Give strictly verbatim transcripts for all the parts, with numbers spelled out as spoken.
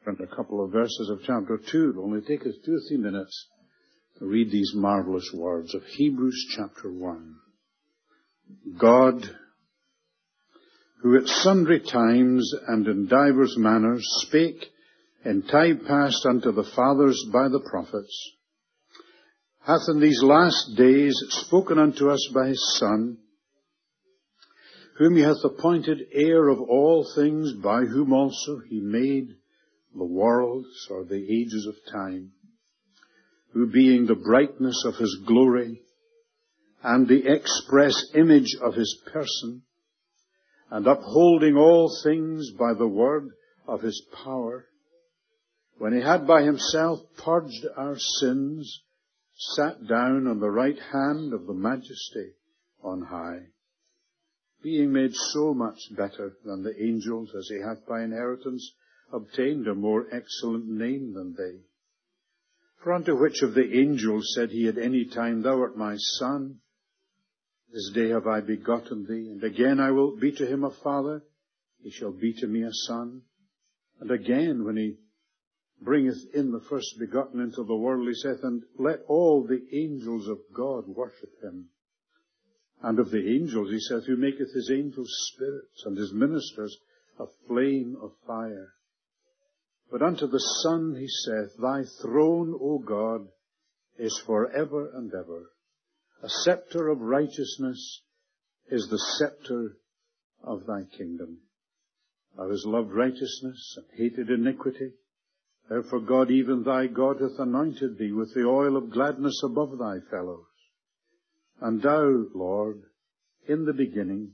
a couple of verses of chapter two. It'll only take us two or three minutes to read these marvelous words of Hebrews chapter one. God, who at sundry times and in divers manners spake in time past unto the fathers by the prophets, hath in these last days spoken unto us by his Son, whom he hath appointed heir of all things, by whom also he made the worlds, or the ages of time, who being the brightness of his glory, and the express image of his person, and upholding all things by the word of his power, when he had by himself purged our sins, sat down on the right hand of the Majesty on high, being made so much better than the angels, as he hath by inheritance obtained a more excellent name than they. For unto which of the angels said he at any time, Thou art my Son, this day have I begotten thee, and again I will be to him a father, he shall be to me a son. And again, when he bringeth in the first begotten into the world, he saith, And let all the angels of God worship him. And of the angels, he saith, Who maketh his angels spirits, and his ministers a flame of fire. But unto the Son he saith, Thy throne, O God, is for ever and ever. A scepter of righteousness is the scepter of thy kingdom. Thou hast loved righteousness and hated iniquity. Therefore God, even thy God, hath anointed thee with the oil of gladness above thy fellows. And thou, Lord, in the beginning,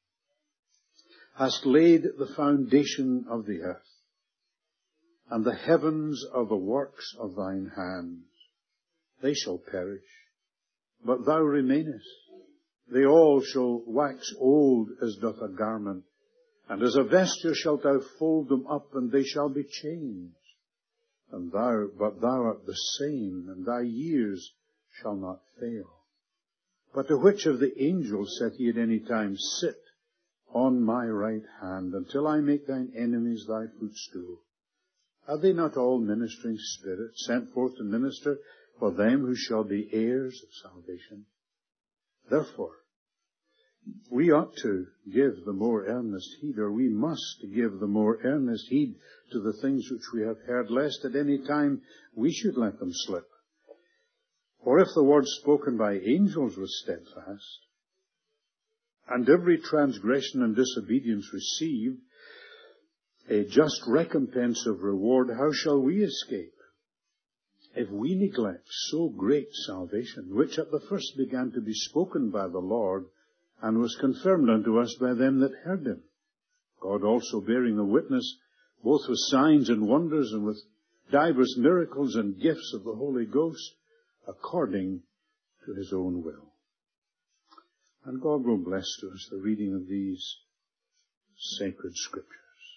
hast laid the foundation of the earth, and the heavens are the works of thine hands. They shall perish, but thou remainest. They all shall wax old as doth a garment, and as a vesture shalt thou fold them up, and they shall be changed. And thou, but thou art the same, and thy years shall not fail. But to which of the angels saith he at any time, Sit on my right hand, until I make thine enemies thy footstool? Are they not all ministering spirits, sent forth to minister for them who shall be heirs of salvation? Therefore, we ought to give the more earnest heed, or we must give the more earnest heed to the things which we have heard, lest at any time we should let them slip. For if the word spoken by angels was steadfast, and every transgression and disobedience received a just recompense of reward, how shall we escape if we neglect so great salvation, which at the first began to be spoken by the Lord, and was confirmed unto us by them that heard him? God also bearing the witness, both with signs and wonders, and with divers miracles and gifts of the Holy Ghost, according to his own will. And God will bless to us the reading of these sacred scriptures.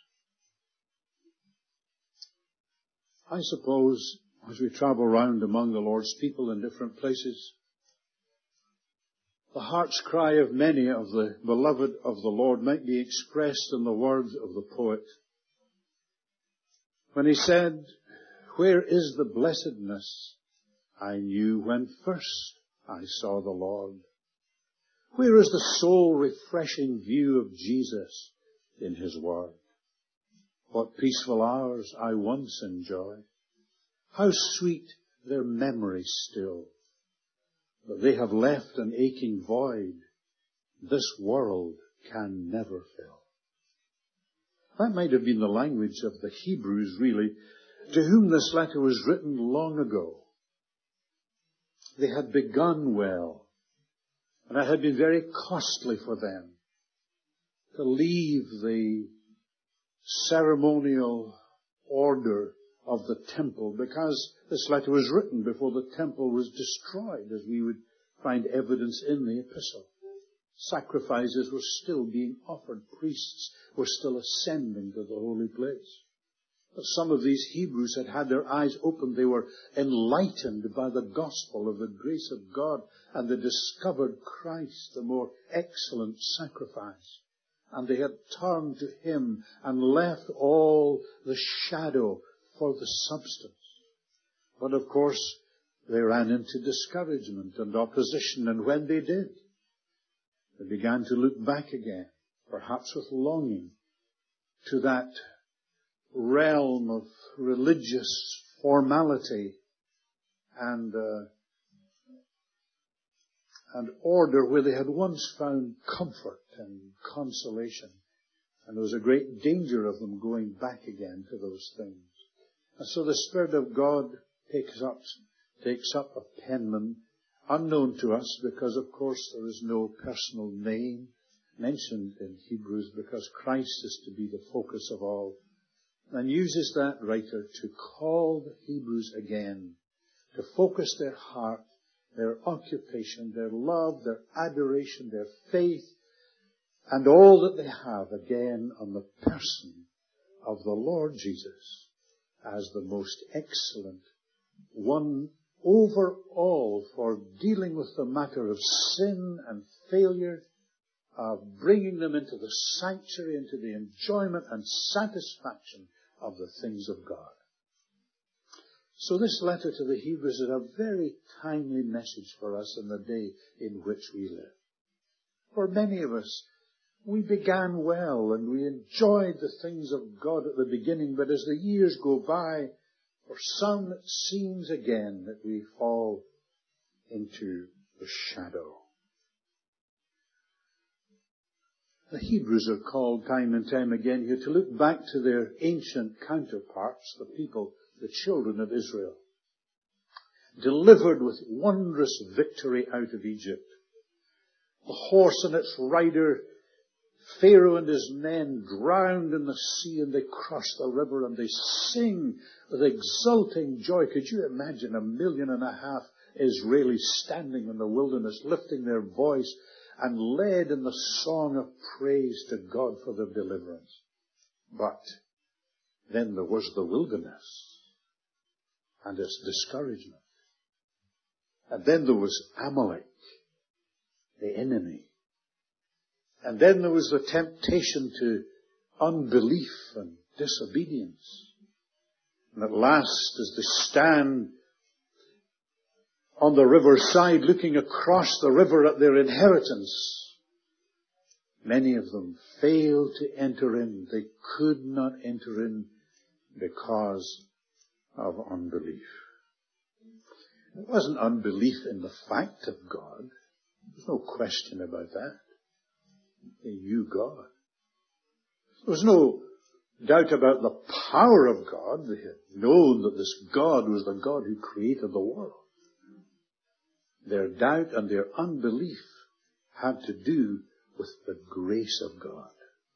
I suppose, as we travel round among the Lord's people in different places, the heart's cry of many of the beloved of the Lord might be expressed in the words of the poet, when he said, Where is the blessedness I knew when first I saw the Lord? Where is the soul-refreshing view of Jesus in his word? What peaceful hours I once enjoyed. How sweet their memory still. But they have left an aching void this world can never fill. That might have been the language of the Hebrews, really, to whom this letter was written long ago. They had begun well, and it had been very costly for them to leave the ceremonial order of the temple, because this letter was written before the temple was destroyed, as we would find evidence in the epistle. Sacrifices were still being offered. Priests were still ascending to the holy place. But some of these Hebrews had had their eyes opened. They were enlightened by the gospel of the grace of God, and they discovered Christ, the more excellent sacrifice. And they had turned to him and left all the shadow for the substance. But of course, they ran into discouragement and opposition, and when they did, they began to look back again, perhaps with longing, to that realm of religious formality and uh, and order where they had once found comfort and consolation. And there was a great danger of them going back again to those things. And so the Spirit of God takes up, takes up a penman unknown to us, because of course there is no personal name mentioned in Hebrews, because Christ is to be the focus of all, and uses that writer to call the Hebrews again, to focus their heart, their occupation, their love, their adoration, their faith, and all that they have again on the person of the Lord Jesus as the most excellent one over all for dealing with the matter of sin and failure, of bringing them into the sanctuary, into the enjoyment and satisfaction of the things of God. So this letter to the Hebrews is a very timely message for us in the day in which we live. For many of us, we began well and we enjoyed the things of God at the beginning, but as the years go by, for some it seems again that we fall into the shadow. The Hebrews are called time and time again here to look back to their ancient counterparts, the people, the children of Israel, delivered with wondrous victory out of Egypt. The horse and its rider, Pharaoh and his men, drowned in the sea, and they cross the river and they sing with exulting joy. Could you imagine a million and a half Israelis standing in the wilderness, lifting their voice and led in the song of praise to God for their deliverance? But then there was the wilderness and its discouragement. And then there was Amalek, the enemy. And then there was the temptation to unbelief and disobedience. And at last, as they stand on the riverside looking across the river at their inheritance, many of them failed to enter in. They could not enter in because of unbelief. It wasn't unbelief in the fact of God. There's no question about that. They knew God. There was no doubt about the power of God. They had known that this God was the God who created the world. Their doubt and their unbelief had to do with the grace of God.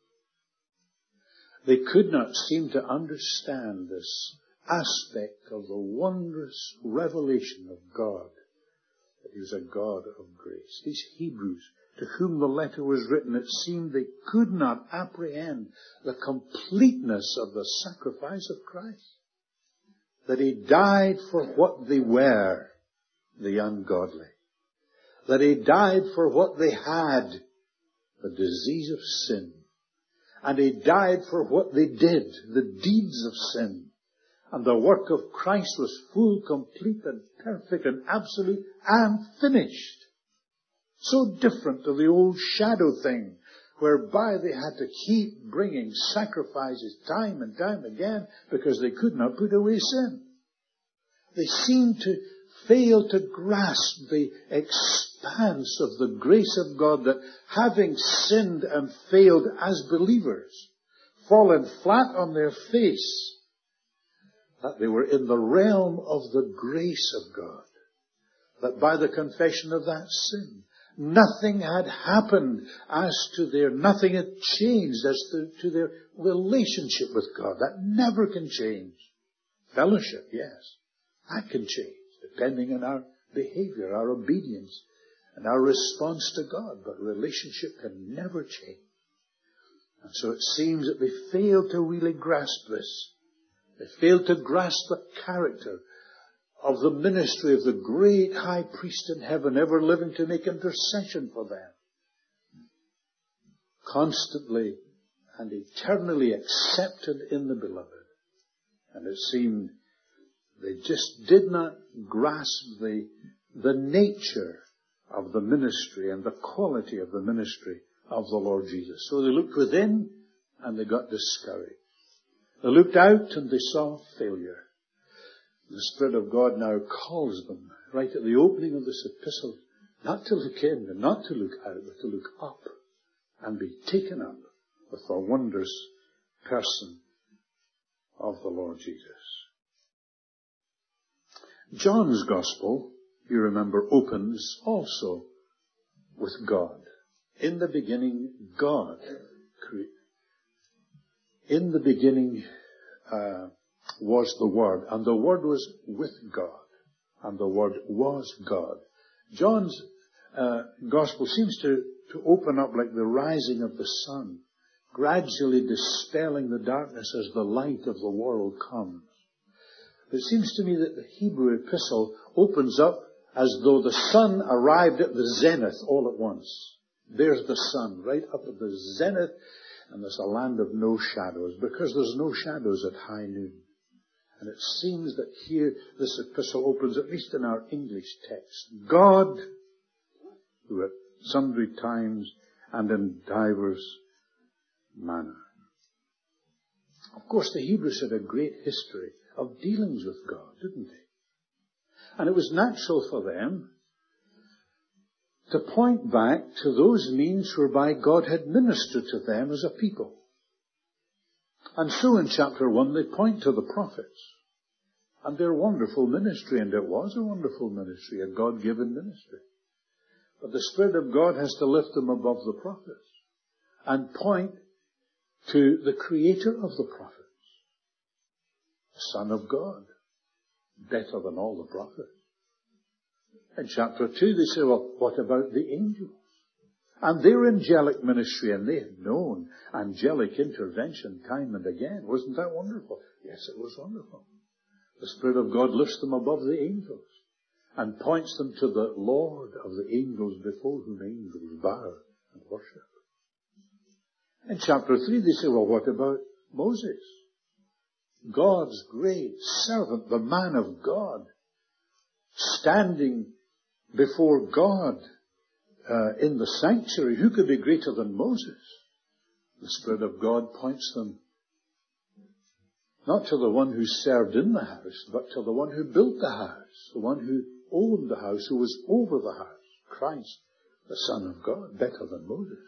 They could not seem to understand this aspect of the wondrous revelation of God, that He was a God of grace. These Hebrews, to whom the letter was written, it seemed they could not apprehend the completeness of the sacrifice of Christ. That He died for what they were, the ungodly. That He died for what they had, the disease of sin. And He died for what they did, the deeds of sin. And the work of Christ was full, complete, and perfect, and absolute, and finished. So different to the old shadow thing, whereby they had to keep bringing sacrifices time and time again because they could not put away sin. They seemed to fail to grasp the expanse of the grace of God, that having sinned and failed as believers, fallen flat on their face, that they were in the realm of the grace of God. That by the confession of that sin, nothing had happened as to their, nothing had changed as to, to their relationship with God. That never can change. Fellowship, yes, that can change, depending on our behavior, our obedience, and our response to God. But relationship can never change. And so it seems that they failed to really grasp this. They failed to grasp the character of the ministry of the great high priest in heaven, ever living to make intercession for them. Constantly and eternally accepted in the beloved. And it seemed they just did not grasp the, the nature of the ministry and the quality of the ministry of the Lord Jesus. So they looked within and they got discouraged. They looked out and they saw failure. The Spirit of God now calls them right at the opening of this epistle not to look in and not to look out, but to look up and be taken up with the wondrous person of the Lord Jesus. John's Gospel, you remember, opens also with God. In the beginning, God created. In the beginning uh, was the Word, and the Word was with God, and the Word was God. John's uh, Gospel seems to, to open up like the rising of the sun, gradually dispelling the darkness as the light of the world comes. It seems to me that the Hebrew epistle opens up as though the sun arrived at the zenith all at once. There's the sun right up at the zenith, and there's a land of no shadows, because there's no shadows at high noon. And it seems that here this epistle opens, at least in our English text, God, who at sundry times and in divers manner. Of course, the Hebrews had a great history of dealings with God, didn't they? And it was natural for them to point back to those means whereby God had ministered to them as a people. And so in chapter one they point to the prophets and their wonderful ministry, and it was a wonderful ministry, a God-given ministry. But the Spirit of God has to lift them above the prophets and point to the Creator of the prophets, the Son of God, better than all the prophets. In chapter two they say, well, what about the angels? And their angelic ministry, and they had known angelic intervention time and again. Wasn't that wonderful? Yes, it was wonderful. The Spirit of God lifts them above the angels and points them to the Lord of the angels before whom angels bow and worship. In chapter three they say, well, what about Moses? God's great servant, the man of God, standing before God uh, in the sanctuary. Who could be greater than Moses? The Spirit of God points them not to the one who served in the house, but to the one who built the house, the one who owned the house, who was over the house, Christ, the Son of God, better than Moses.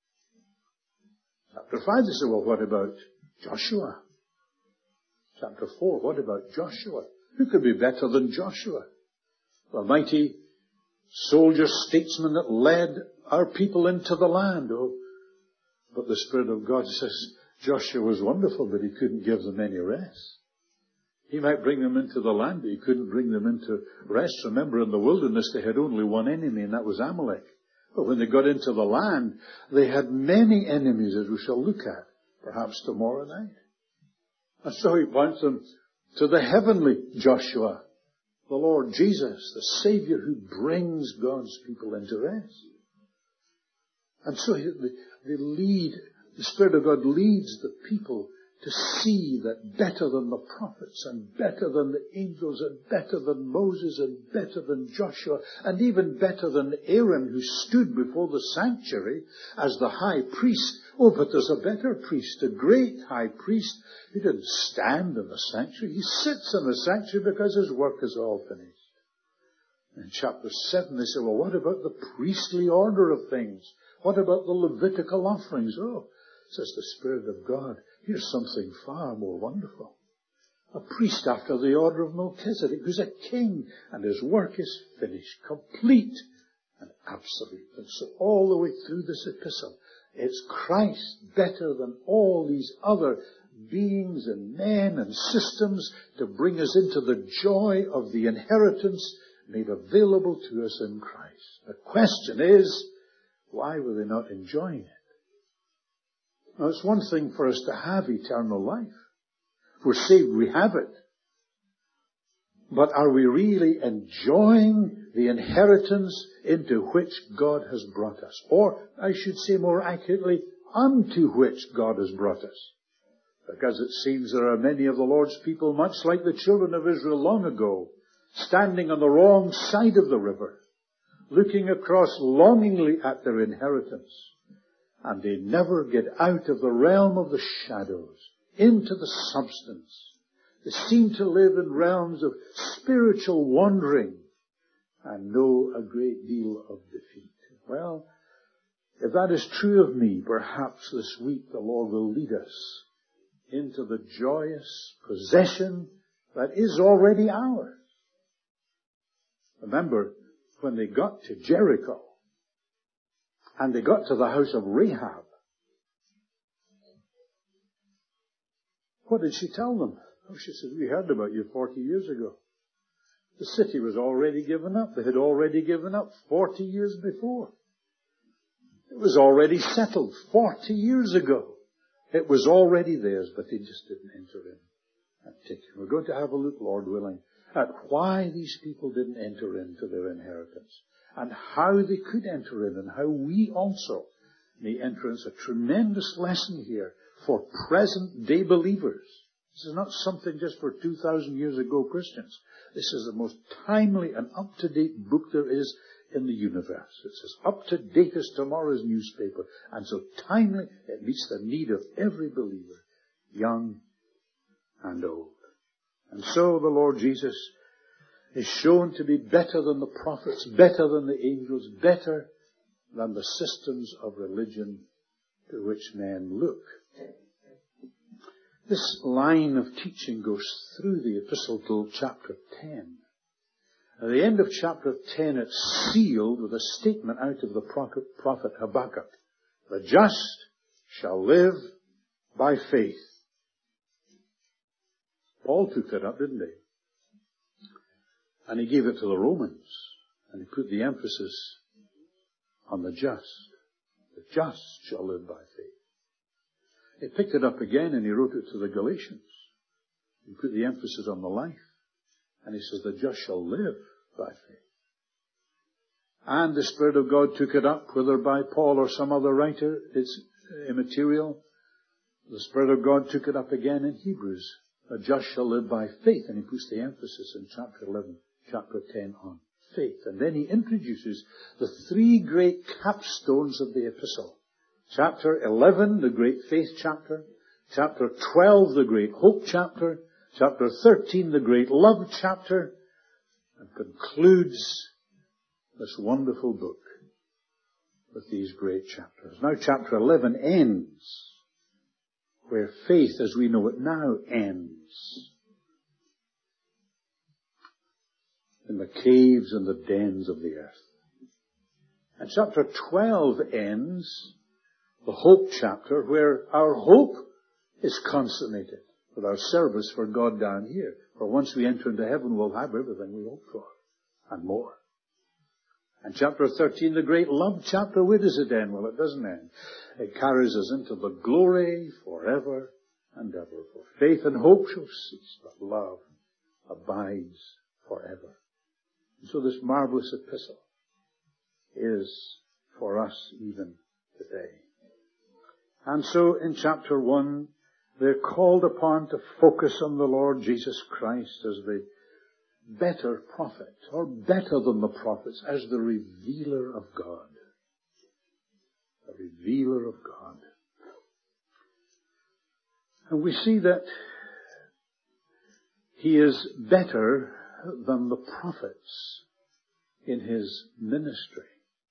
Chapter five, they say, well, what about Joshua? Chapter four, what about Joshua? Who could be better than Joshua? The mighty soldier statesman that led our people into the land. Oh, but the Spirit of God says Joshua was wonderful, but he couldn't give them any rest. He might bring them into the land, but he couldn't bring them into rest. Remember, in the wilderness they had only one enemy, and that was Amalek. But when they got into the land, they had many enemies, as we shall look at, perhaps tomorrow night. And so he points them to the heavenly Joshua, the Lord Jesus, the Savior who brings God's people into rest. And so they, they lead, the Spirit of God leads the people to see that better than the prophets and better than the angels and better than Moses and better than Joshua and even better than Aaron, who stood before the sanctuary as the high priest. Oh, but there's a better priest, a great high priest who didn't stand in the sanctuary. He sits in the sanctuary because his work is all finished. In chapter seven they say, well, what about the priestly order of things? What about the Levitical offerings? Oh, says the Spirit of God, here's something far more wonderful. A priest after the order of Melchizedek, who's a king, and his work is finished, complete and absolute. And so all the way through this epistle, it's Christ better than all these other beings and men and systems to bring us into the joy of the inheritance made available to us in Christ. The question is, why were they not enjoying it? Now, it's one thing for us to have eternal life. If we're saved, we have it. But are we really enjoying the inheritance into which God has brought us? Or, I should say more accurately, unto which God has brought us. Because it seems there are many of the Lord's people, much like the children of Israel long ago, standing on the wrong side of the river, looking across longingly at their inheritance. And they never get out of the realm of the shadows into the substance. They seem to live in realms of spiritual wandering and know a great deal of defeat. Well, if that is true of me, perhaps this week the Lord will lead us into the joyous possession that is already ours. Remember, when they got to Jericho, and they got to the house of Rahab, what did she tell them? Oh, she said, we heard about you forty years ago. The city was already given up. They had already given up forty years before. It was already settled forty years ago. It was already theirs, but they just didn't enter in and take it. We're going to have a look, Lord willing, at why these people didn't enter into their inheritance and how they could enter in and how we also may enter into a tremendous lesson here for present day believers. This is not something just for two thousand years ago Christians. This is the most timely and up-to-date book there is in the universe. It's as up-to-date as tomorrow's newspaper, and so timely it meets the need of every believer, young and old. And so the Lord Jesus is shown to be better than the prophets, better than the angels, better than the systems of religion to which men look. This line of teaching goes through the epistle till chapter ten. At the end of chapter ten, it's sealed with a statement out of the prophet, prophet Habakkuk. The just shall live by faith. Paul took that up, didn't he? And he gave it to the Romans. And he put the emphasis on the just. The just shall live by faith. He picked it up again and he wrote it to the Galatians. He put the emphasis on the life. And he says, the just shall live by faith. And the Spirit of God took it up, whether by Paul or some other writer, it's immaterial. The Spirit of God took it up again in Hebrews. The just shall live by faith. And he puts the emphasis in chapter eleven, chapter ten on faith. And then he introduces the three great capstones of the epistle. Chapter eleven, the great faith chapter. Chapter twelve, the great hope chapter. Chapter thirteen, the great love chapter. And concludes this wonderful book with these great chapters. Now chapter eleven ends where faith as we know it now ends. In the caves and the dens of the earth. And chapter twelve ends the hope chapter where our hope is consummated with our service for God down here. For once we enter into heaven, we'll have everything we hope for and more. And chapter thirteen, the great love chapter, where does it end? Well, it doesn't end. It carries us into the glory forever and ever. For faith and hope shall cease, but love abides forever. And so this marvelous epistle is for us even today. And so in chapter one, they're called upon to focus on the Lord Jesus Christ as the better prophet, or better than the prophets, as the revealer of God. The revealer of God. And we see that he is better than the prophets in his ministry.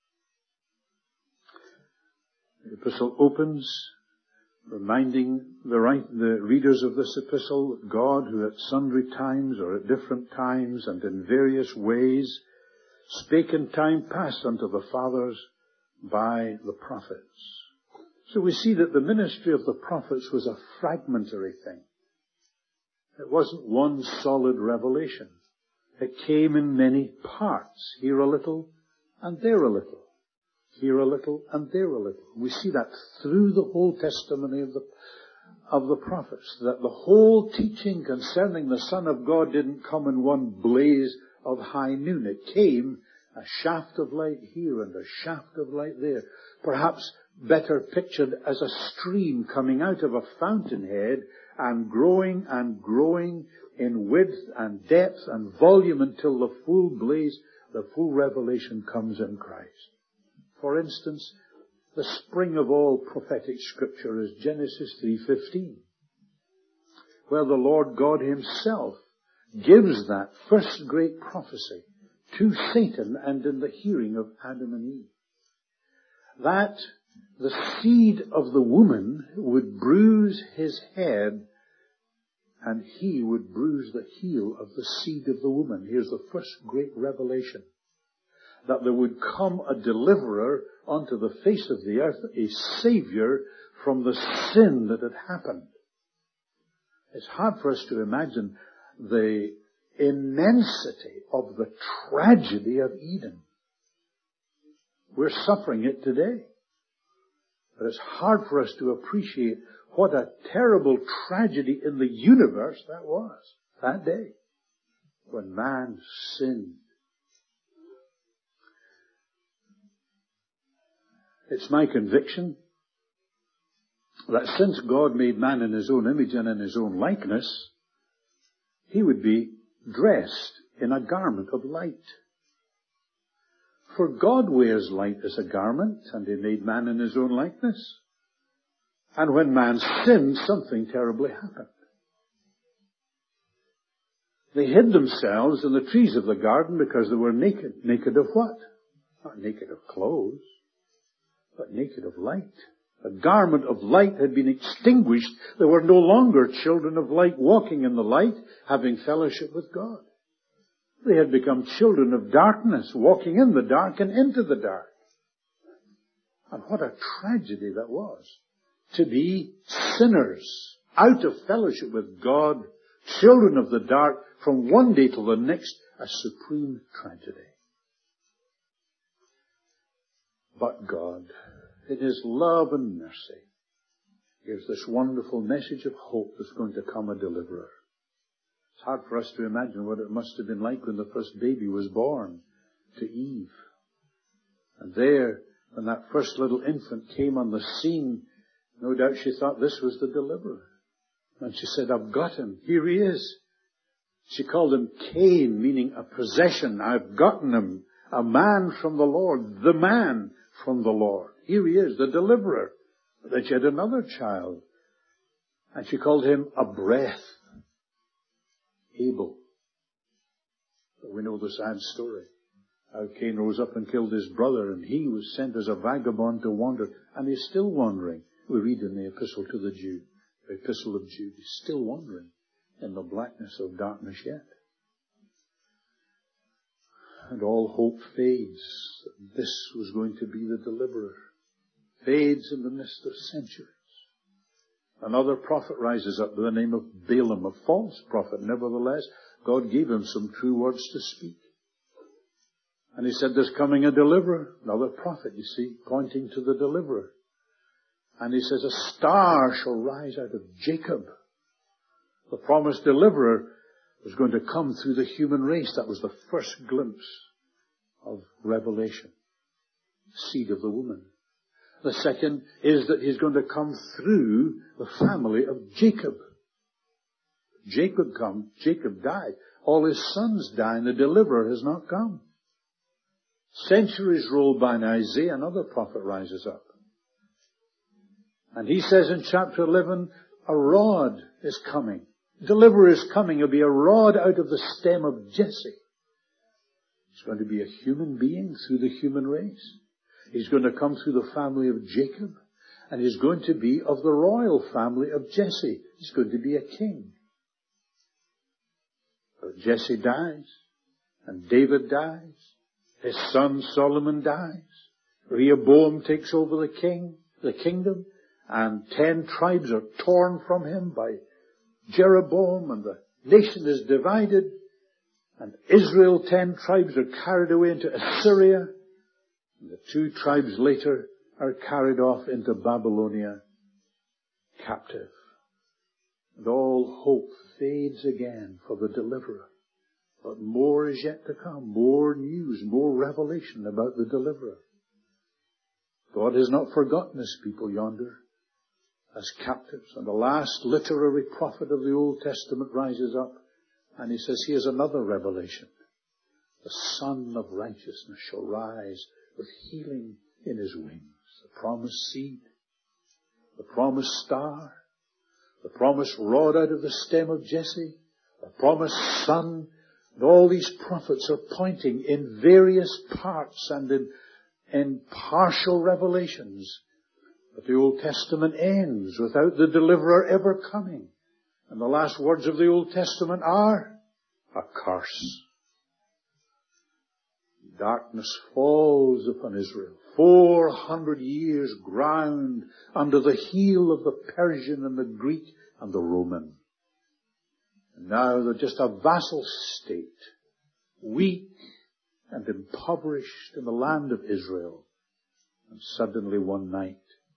The epistle opens reminding the, right, the readers of this epistle that God, who at sundry times or at different times and in various ways spake in time past unto the fathers by the prophets. So we see that the ministry of the prophets was a fragmentary thing. It wasn't one solid revelation. It came in many parts, here a little and there a little. Here a little and there a little. We see that through the whole testimony of the, of the prophets, that the whole teaching concerning the Son of God didn't come in one blaze of high noon. It came a shaft of light here and a shaft of light there. Perhaps better pictured as a stream coming out of a fountainhead and growing and growing in width and depth and volume until the full blaze, the full revelation comes in Christ. For instance, the spring of all prophetic scripture is Genesis three fifteen, where the Lord God himself gives that first great prophecy to Satan and in the hearing of Adam and Eve. That the seed of the woman would bruise his head and he would bruise the heel of the seed of the woman. Here's the first great revelation. That there would come a deliverer onto the face of the earth, a Savior from the sin that had happened. It's hard for us to imagine the immensity of the tragedy of Eden. We're suffering it today. But it's hard for us to appreciate what a terrible tragedy in the universe that was, that day, when man sinned. It's my conviction that since God made man in his own image and in his own likeness, he would be dressed in a garment of light. For God wears light as a garment, and he made man in his own likeness. And when man sinned, something terribly happened. They hid themselves in the trees of the garden because they were naked. Naked of what? Not naked of clothes, but naked of light. The garment of light had been extinguished. They were no longer children of light, walking in the light, having fellowship with God. They had become children of darkness, walking in the dark and into the dark. And what a tragedy that was. To be sinners, out of fellowship with God, children of the dark, from one day till the next, a supreme tragedy. But God, in his love and mercy, gives this wonderful message of hope that's going to come a deliverer. It's hard for us to imagine what it must have been like when the first baby was born to Eve. And there, when that first little infant came on the scene, no doubt she thought this was the deliverer. And she said, I've got him. Here he is. She called him Cain, meaning a possession. I've gotten him. A man from the Lord. The man from the Lord. Here he is, the deliverer. Then she had another child. And she called him a breath. Abel. But we know the sad story. How Cain rose up and killed his brother, and he was sent as a vagabond to wander. And he's still wandering. We read in the epistle to the Jew, the epistle of Jude, he's still wandering in the blackness of darkness yet. And all hope fades. This was going to be the deliverer. Fades in the mist of centuries. Another prophet rises up by the name of Balaam, a false prophet. Nevertheless, God gave him some true words to speak. And he said, there's coming a deliverer. Another prophet, you see, pointing to the deliverer. And he says, a star shall rise out of Jacob. The promised deliverer was going to come through the human race. That was the first glimpse of revelation. Seed of the woman. The second is that he's going to come through the family of Jacob. Jacob come, Jacob died. All his sons die, and the deliverer has not come. Centuries roll by, and Isaiah, another prophet, rises up. And he says in chapter eleven, a rod is coming. Deliverer is coming. It'll be a rod out of the stem of Jesse. He's going to be a human being through the human race. He's going to come through the family of Jacob. And he's going to be of the royal family of Jesse. He's going to be a king. But Jesse dies. And David dies. His son Solomon dies. Rehoboam takes over the king, the kingdom. And ten tribes are torn from him by Jeroboam. And the nation is divided. And Israel, ten tribes are carried away into Assyria. And the two tribes later are carried off into Babylonia, captive. And all hope fades again for the deliverer. But more is yet to come. More news, more revelation about the deliverer. God has not forgotten his people yonder. as captives. And the last literary prophet of the Old Testament rises up and he says, here's another revelation. The Son of Righteousness shall rise with healing in his wings. The promised seed, the promised star, the promised rod out of the stem of Jesse, the promised son. And all these prophets are pointing in various parts and in, in partial revelations. But the Old Testament ends without the deliverer ever coming. And the last words of the Old Testament are a curse. Darkness falls upon Israel. Four hundred years ground under the heel of the Persian and the Greek and the Roman. And now they're just a vassal state, weak and impoverished in the land of Israel. And suddenly one night,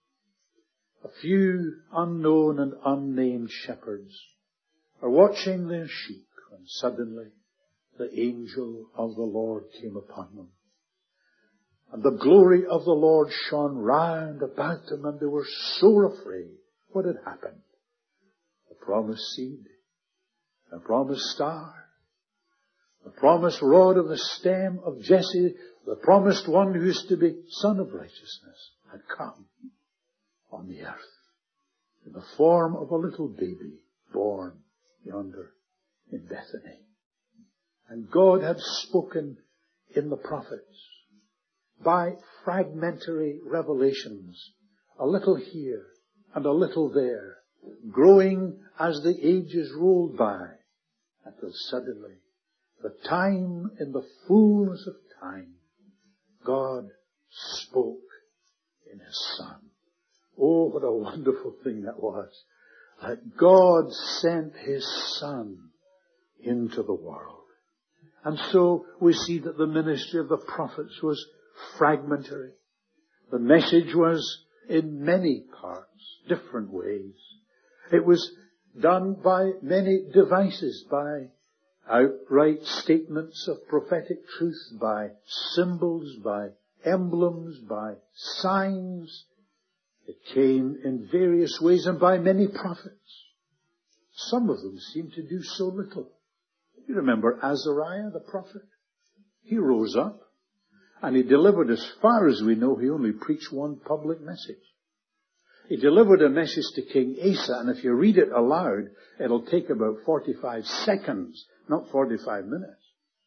a few unknown and unnamed shepherds are watching their sheep, when suddenly the angel of the Lord came upon them. And the glory of the Lord shone round about them, and they were sore afraid. What had happened? The promised seed, the promised star, the promised rod of the stem of Jesse, the promised one who is to be Son of Righteousness, had come on the earth in the form of a little baby born yonder in Bethany. And God had spoken in the prophets by fragmentary revelations, a little here and a little there, growing as the ages rolled by, until suddenly, the time, in the fullness of time, God spoke in His Son. Oh, what a wonderful thing that was, that God sent His Son into the world. And so we see that the ministry of the prophets was fragmentary. The message was in many parts, different ways. It was done by many devices, by outright statements of prophetic truth, by symbols, by emblems, by signs. It came in various ways and by many prophets. Some of them seemed to do so little. You remember Azariah, the prophet? He rose up and he delivered, as far as we know, he only preached one public message. He delivered a message to King Asa, and if you read it aloud, it'll take about forty-five seconds, not forty-five minutes.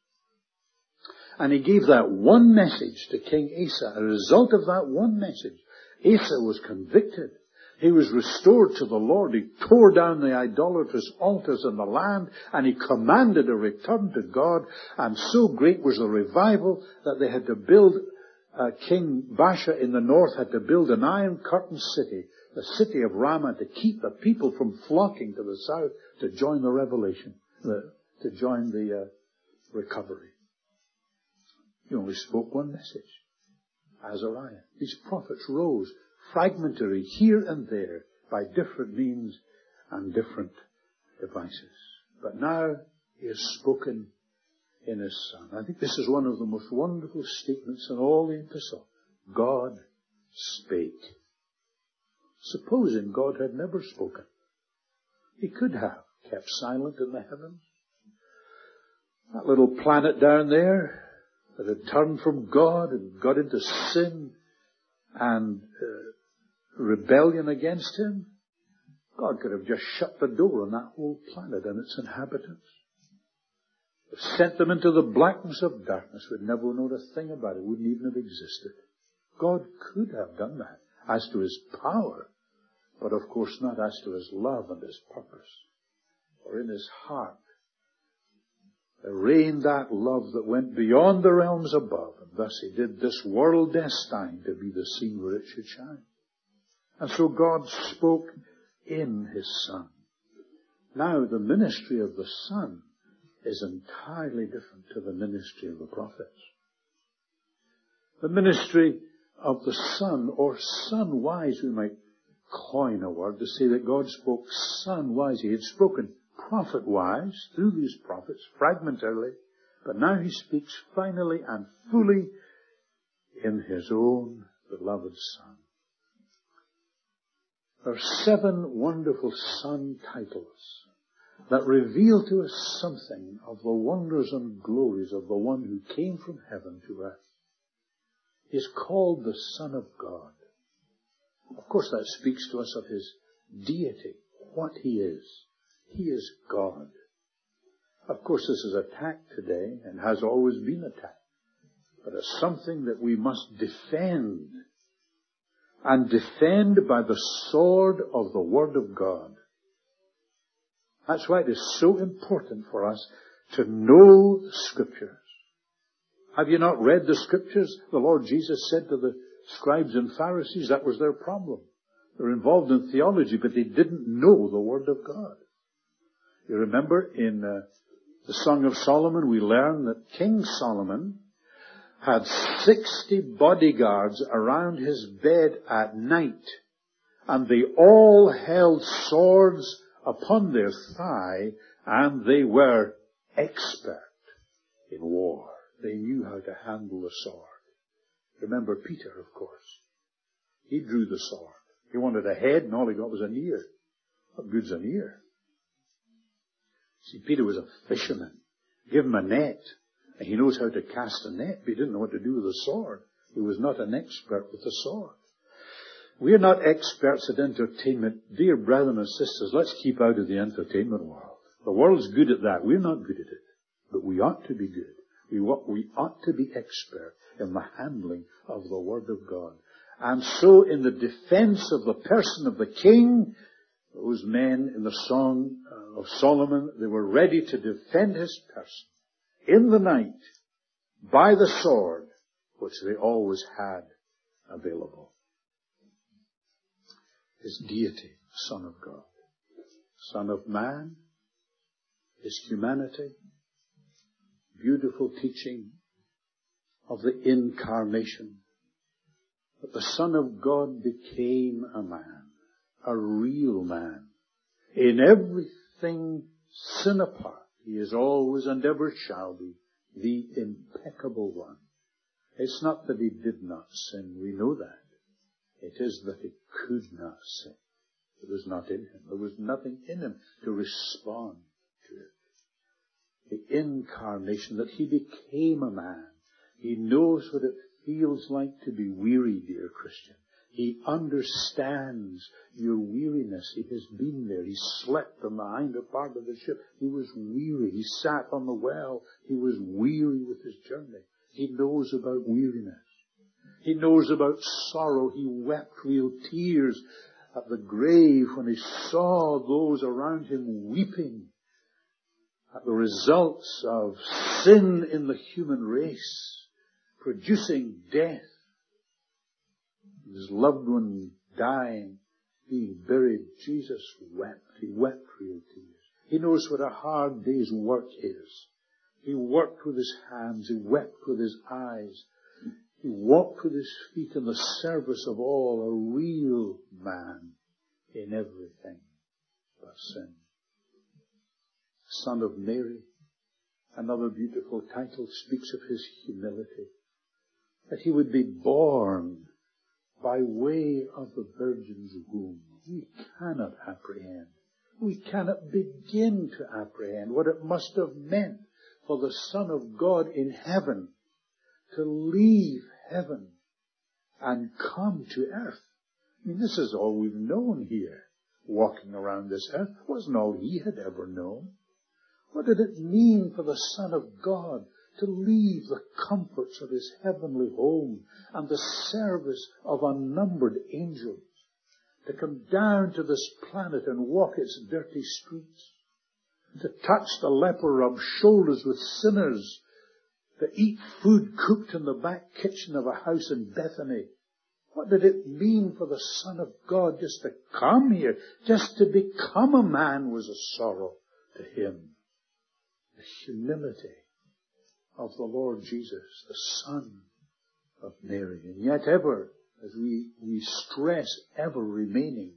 And he gave that one message to King Asa. As a result of that one message, Asa was convicted. He was restored to the Lord. He tore down the idolatrous altars in the land, and he commanded a return to God. And so great was the revival that they had to build, uh, King Baasha in the north had to build an iron curtain city, the city of Ramah, to keep the people from flocking to the south to join the revelation, the, to join the uh, recovery. He only spoke one message. Azariah. These prophets rose fragmentary here and there by different means and different devices. But now He has spoken in His Son. I think this is one of the most wonderful statements in all the epistle. God spake. Supposing God had never spoken, He could have kept silent in the heavens. That little planet down there that had turned from God and got into sin and uh, rebellion against Him, God could have just shut the door on that whole planet and its inhabitants. Sent them into the blackness of darkness. We'd never known a thing about it. Wouldn't even have existed. God could have done that as to His power, but of course not as to His love and His purpose. Or in His heart, there reigned that love that went beyond the realms above, and thus He did this world destined to be the scene where it should shine. And so God spoke in His Son. Now the ministry of the Son is entirely different to the ministry of the prophets. The ministry of the Son, or Son-wise, we might coin a word to say that God spoke Son-wise. He had spoken prophet-wise through these prophets, fragmentarily, but now He speaks finally and fully in His own beloved Son. There are seven wonderful Son titles that reveal to us something of the wonders and glories of the one who came from heaven to earth. He is called the Son of God. Of course, that speaks to us of his deity, what he is. He is God. Of course, this is attacked today and has always been attacked. But it's something that we must defend. And defend by the sword of the Word of God. That's why it is so important for us to know the Scriptures. Have you not read the Scriptures? The Lord Jesus said to the scribes and Pharisees that was their problem. They're involved in theology, but they didn't know the Word of God. You remember in uh, the Song of Solomon, we learn that King Solomon had sixty bodyguards around his bed at night, and they all held swords upon their thigh, and they were expert in war. They knew how to handle the sword. Remember Peter, of course. He drew the sword. He wanted a head, and all he got was an ear. What good's an ear? See, Peter was a fisherman. Give him a net, and he knows how to cast a net, but he didn't know what to do with a sword. He was not an expert with a sword. We are not experts at entertainment. Dear brethren and sisters, let's keep out of the entertainment world. The world's good at that. We're not good at it. But we ought to be good. We, we ought to be expert in the handling of the Word of God. And so in the defense of the person of the king, those men in the Song of Solomon, they were ready to defend his person in the night by the sword, which they always had available. His deity, Son of God, Son of Man, his humanity, beautiful teaching of the incarnation, that the Son of God became a man, a real man. In everything sin apart, he is always and ever shall be the impeccable one. It's not that he did not sin, we know that. It is that he could not sin. It was not in him. There was nothing in him to respond to it. The incarnation, that he became a man. He knows what it feels like to be weary, dear Christian. He understands your weariness. He has been there. He slept on the hinder part of the ship. He was weary. He sat on the well. He was weary with his journey. He knows about weariness. He knows about sorrow. He wept real tears at the grave when he saw those around him weeping at the results of sin in the human race, producing death. His loved one dying, being buried. Jesus wept. He wept real tears. He knows what a hard day's work is. He worked with his hands. He wept with his eyes. He walked with his feet in the service of all, a real man in everything but sin. Son of Mary, another beautiful title, speaks of his humility. That he would be born by way of the Virgin's womb. We cannot apprehend. We cannot begin to apprehend what it must have meant for the Son of God in heaven to leave heaven and come to earth. I mean, this is all we've known here, walking around this earth. It wasn't all he had ever known. What did it mean for the Son of God to leave the comforts of his heavenly home and the service of unnumbered angels, to come down to this planet and walk its dirty streets, to touch the leper, rub shoulders with sinners, to eat food cooked in the back kitchen of a house in Bethany? What did it mean for the Son of God just to come here, just to become a man was a sorrow to him. The humility of the Lord Jesus, the Son of Mary. And yet ever, as we, we stress, ever remaining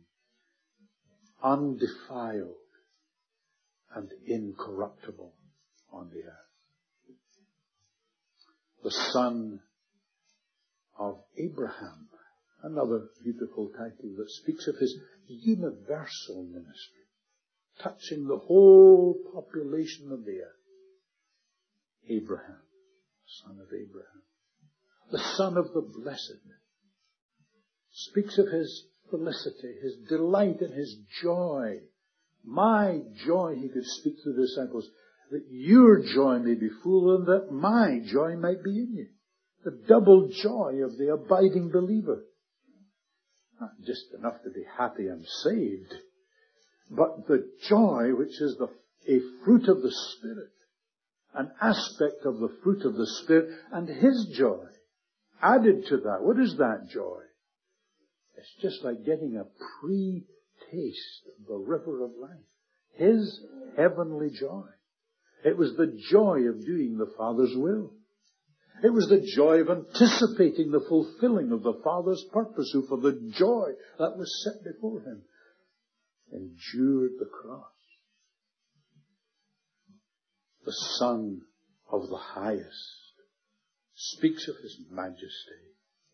undefiled and incorruptible on the earth. The Son of Abraham, Another beautiful title that speaks of his universal ministry, touching the whole population of the earth. Abraham, son of Abraham, the son of the blessed, speaks of his felicity, his delight and his joy. My joy, he could speak to the disciples, that your joy may be full and that my joy might be in you. The double joy of the abiding believer. Not just enough to be happy and saved, but the joy which is the, a fruit of the Spirit, an aspect of the fruit of the Spirit, and his joy added to that. What is that joy? It's just like getting a pre-taste of the river of life. His heavenly joy. It was the joy of doing the Father's will. It was the joy of anticipating the fulfilling of the Father's purpose, who for the joy that was set before him endured the cross. The Son of the Highest speaks of his majesty.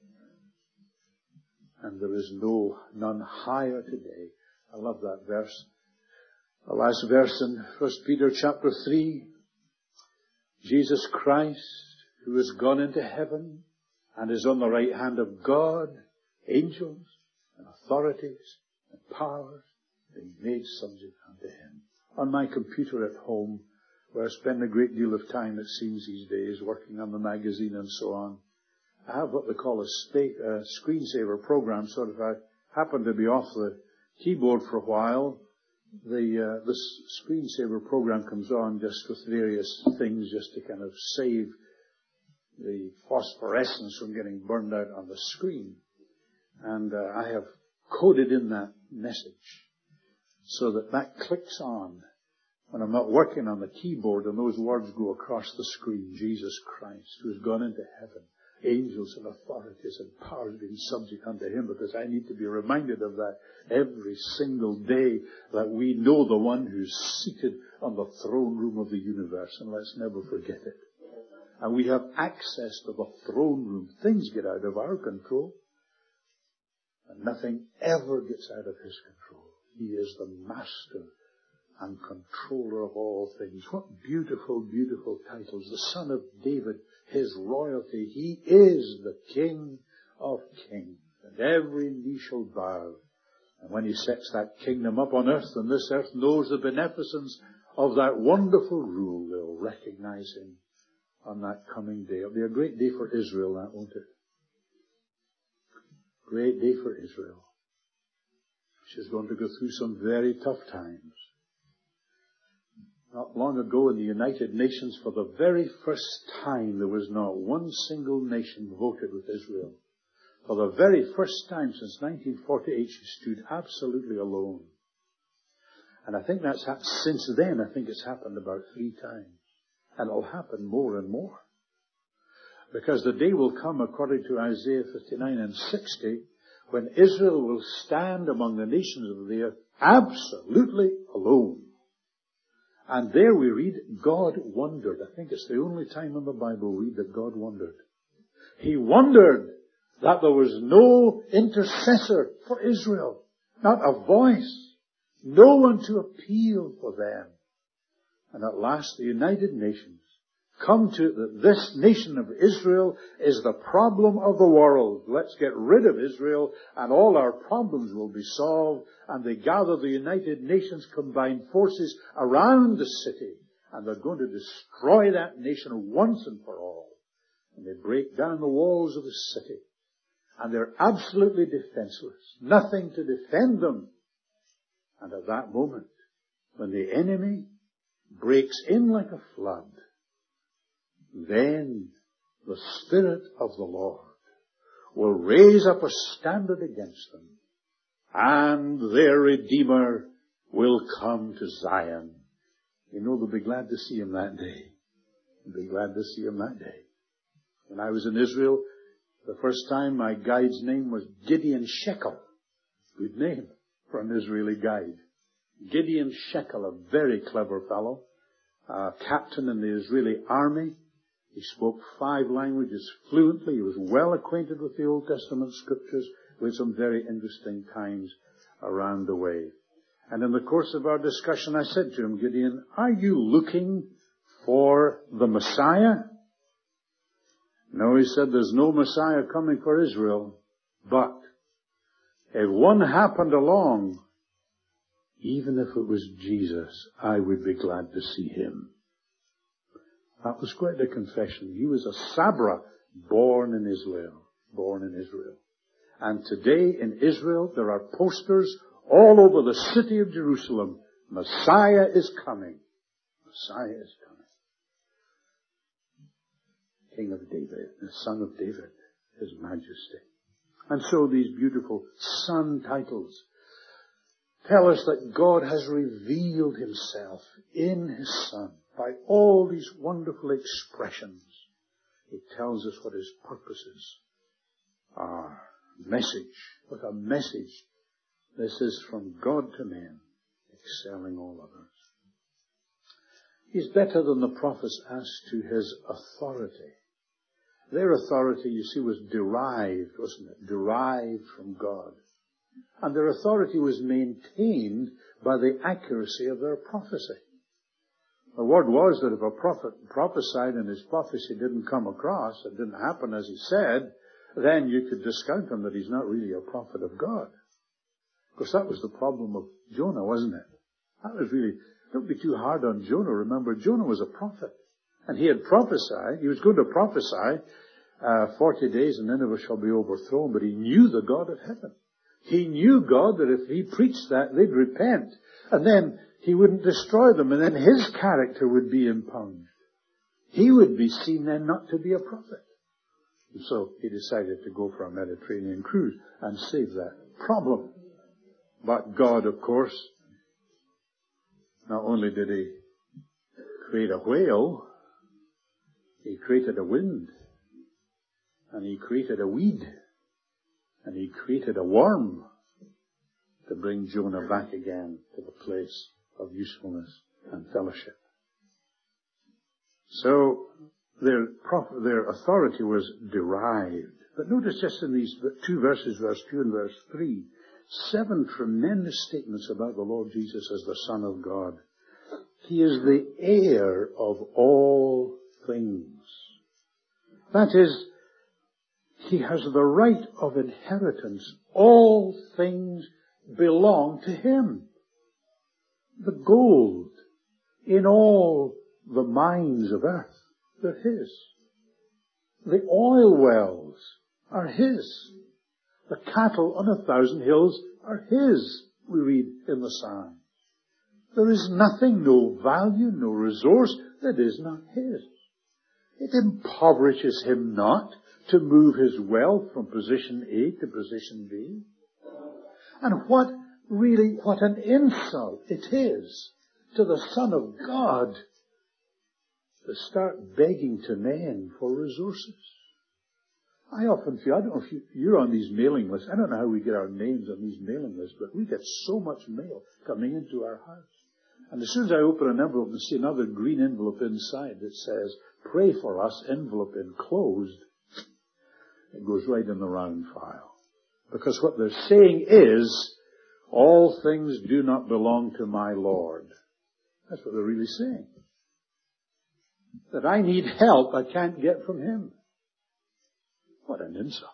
And there is no, none higher today. I love that verse. The last verse in First Peter chapter three. Jesus Christ, who has gone into heaven and is on the right hand of God, angels and authorities and powers being made subject unto him. On my computer at home, where I spend a great deal of time, it seems these days, working on the magazine and so on, I have what they call a spa- uh, screensaver program, so if I happen to be off the keyboard for a while, the uh, this screensaver program comes on just with various things just to kind of save the phosphorescence from getting burned out on the screen. And uh, I have coded in that message so that that clicks on when I'm not working on the keyboard and those words go across the screen. Jesus Christ, who has gone into heaven, angels and authorities and powers being subject unto him, because I need to be reminded of that every single day, that we know the one who's seated on the throne room of the universe, and let's never forget it. And we have access to the throne room. Things get out of our control, and nothing ever gets out of his control. He is the master and controller of all things. What beautiful, beautiful titles. The Son of David, his royalty. He is the King of kings, and every knee shall bow. And when he sets that kingdom up on earth, and this earth knows the beneficence of that wonderful rule, they'll recognize him on that coming day. It'll be a great day for Israel, that, won't it? Great day for Israel. She's going to go through some very tough times. Not long ago in the United Nations, for the very first time, there was not one single nation voted with Israel. For the very first time since nineteen forty-eight, she stood absolutely alone. And I think that's happened since then. I think it's happened about three times. And it'll happen more and more. Because the day will come, according to Isaiah fifty-nine and sixty, when Israel will stand among the nations of the earth absolutely alone. And there we read, God wondered. I think it's the only time in the Bible we read that God wondered. He wondered that there was no intercessor for Israel. Not a voice. No one to appeal for them. And at last the United Nations come to that this nation of Israel is the problem of the world. Let's get rid of Israel and all our problems will be solved. And they gather the United Nations combined forces around the city. And they're going to destroy that nation once and for all. And they break down the walls of the city. And they're absolutely defenseless. Nothing to defend them. And at that moment, when the enemy breaks in like a flood, then the Spirit of the Lord will raise up a standard against them, and their Redeemer will come to Zion. You know, they'll be glad to see him that day. They'll be glad to see him that day. When I was in Israel, the first time, my guide's name was Gideon Shekel. Good name for an Israeli guide. Gideon Shekel, a very clever fellow, a captain in the Israeli army. He spoke five languages fluently. He was well acquainted with the Old Testament scriptures. with some very interesting times around the way. And in the course of our discussion, I said to him, Gideon, are you looking for the Messiah? No, he said, there's no Messiah coming for Israel. But if one happened along, even if it was Jesus, I would be glad to see him. That was quite a confession. He was a Sabra, born in Israel. Born in Israel. And today in Israel, there are posters all over the city of Jerusalem. Messiah is coming. Messiah is coming. King of David, the Son of David, His Majesty. And so these beautiful Son titles tell us that God has revealed Himself in His Son by all these wonderful expressions. He tells us what His purposes are. Message. What a message. This is from God to men, excelling all others. He's better than the prophets as to His authority. Their authority, you see, was derived, wasn't it? Derived from God. And their authority was maintained by the accuracy of their prophecy. The word was that if a prophet prophesied and his prophecy didn't come across, it didn't happen as he said, then you could discount him that he's not really a prophet of God. Because that was the problem of Jonah, wasn't it? That was really, don't be too hard on Jonah. Remember, Jonah was a prophet. And he had prophesied, he was going to prophesy, uh, forty days and Nineveh shall be overthrown, but he knew the God of heaven. He knew God that if he preached that, they'd repent. And then he wouldn't destroy them, and then his character would be impugned. He would be seen then not to be a prophet. And so he decided to go for a Mediterranean cruise and save that problem. But God, of course, not only did He create a whale, He created a wind, and He created a weed, and He created a worm to bring Jonah back again to the place of usefulness and fellowship. So their prof- their authority was derived. But notice just in these two verses, verse two and verse three, seven tremendous statements about the Lord Jesus as the Son of God. He is the heir of all things. That is, He has the right of inheritance. All things belong to Him. The gold in all the mines of earth, they're His. The oil wells are His. The cattle on a thousand hills are His, we read in the Psalms. There is nothing, no value, no resource that is not His. It impoverishes Him not to move His wealth from position A to position B. And what really, what an insult it is to the Son of God to start begging to men for resources. I often feel, I don't know if you, you're on these mailing lists. I don't know how we get our names on these mailing lists, but we get so much mail coming into our house. And as soon as I open an envelope and see another green envelope inside that says, pray for us, envelope enclosed, it goes right in the round file. Because what they're saying is, all things do not belong to my Lord. That's what they're really saying. That I need help I can't get from Him. What an insult.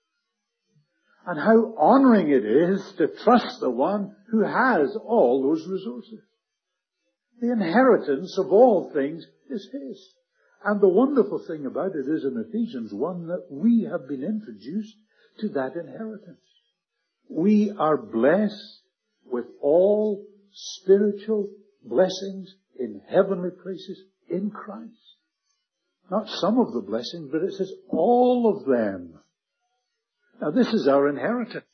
And how honoring it is to trust the one who has all those resources. The inheritance of all things is His. And the wonderful thing about it is in Ephesians one that we have been introduced to that inheritance. We are blessed with all spiritual blessings in heavenly places in Christ. Not some of the blessings, but it says all of them. Now this is our inheritance.